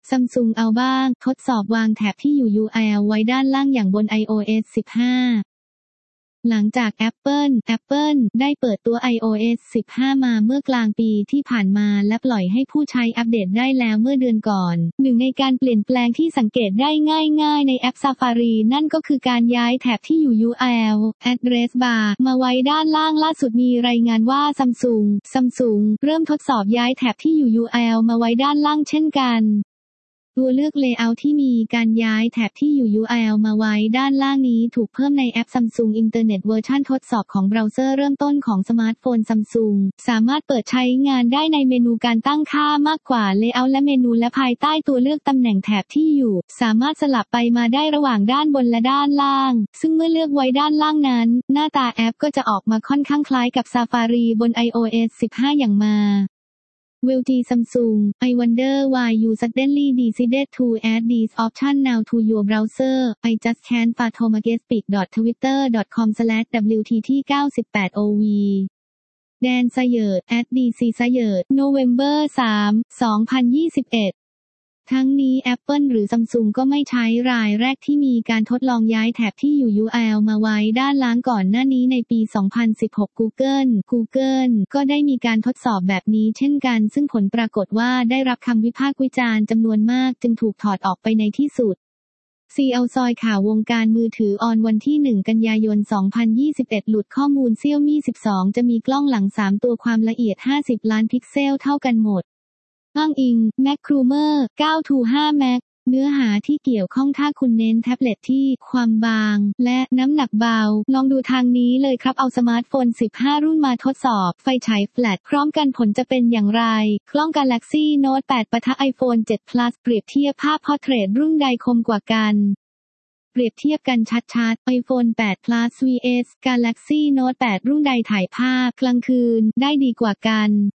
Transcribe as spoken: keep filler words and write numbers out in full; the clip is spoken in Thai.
Samsung เอาบ้างทดสอบวางแถบที่อยู่ ยู อาร์ แอล ไว้ด้านล่างอย่างบน ไอ โอ เอส สิบห้า หลังจาก Apple Apple ได้เปิดตัว ไอ โอ เอส สิบห้า มาเมื่อกลางปีที่ผ่านมาและปล่อยให้ผู้ใช้อัปเดตได้แล้วเมื่อเดือนก่อนหนึ่งในการเปลี่ยนแปลงที่สังเกตได้ง่ายๆในแอป Safari นั่นก็คือการย้ายแถบที่อยู่ ยู อาร์ แอล Address Bar มาไว้ด้านล่างล่าสุดมีรายงานว่า Samsung Samsung เริ่มทดสอบย้ายแถบที่อยู่ ยู อาร์ แอล มาไว้ด้านล่างเช่นกันตัวเลือก Layout ที่มีการย้ายแถบที่อยู่ ยู อาร์ แอล มาไว้ด้านล่างนี้ถูกเพิ่มในแอป Samsung Internet เวอร์ชันทดสอบของเบราว์เซอร์เริ่มต้นของสมาร์ทโฟน Samsung สามารถเปิดใช้งานได้ในเมนูการตั้งค่ามากกว่า Layout และเมนูและภายใต้ตัวเลือกตำแหน่งแถบที่อยู่สามารถสลับไปมาได้ระหว่างด้านบนและด้านล่างซึ่งเมื่อเลือกไว้ด้านล่างนั้นหน้าตาแอปก็จะออกมาค่อนข้างคล้ายกับ Safari บน ไอ โอ เอส สิบห้า อย่างมาWell G Samsung I wonder why you suddenly decided to add this option now to your browser I just can't photomagestic dot twitter dot com slash w t t เก้าสิบแปด โอ วี แดนไซเยิร์ด แอท ดี ซี ไซเยิร์ด November สาม สองพันยี่สิบเอ็ดทั้งนี้ Apple หรือ Samsung ก็ไม่ใช้รายแรกที่มีการทดลองย้ายแถบที่อยู่ ยู อาร์ แอล มาไว้ด้านล่างก่อนหน้านี้ในปี สองพันสิบหก Google Google ก็ได้มีการทดสอบแบบนี้เช่นกันซึ่งผลปรากฏว่าได้รับคำวิพากษ์วิจารณ์จำนวนมากจึงถูกถอดออกไปในที่สุดซี เอาซอยข่าววงการมือถือออนวันที่หนึ่งกันยายนสองพันยี่สิบเอ็ดหลุดข้อมูล Xiaomi สิบสองจะมีกล้องหลังสามตัวความละเอียดห้าสิบล้านพิกเซลเท่ากันหมดอ้างอิง MacRumor เก้า to ห้า Mac เนื้อหาที่เกี่ยวข้องถ้าคุณเน้นแท็บเล็ตที่ความบางและน้ำหนักเบาลองดูทางนี้เลยครับเอาสมาร์ทโฟนสิบห้ารุ่นมาทดสอบไฟฉายแฟลชพร้อมกันผลจะเป็นอย่างไรกล้อง Galaxy Note แปด ปะทะ iPhone เซเว่น Plus เปรียบเทียบภาพ Portrait รุ่นใดคมกว่ากันเปรียบเทียบกันชัดๆ iPhone แปด Plus vs Galaxy Note แปด รุ่นใดถ่ายภาพกลางคืนได้ดีกว่ากัน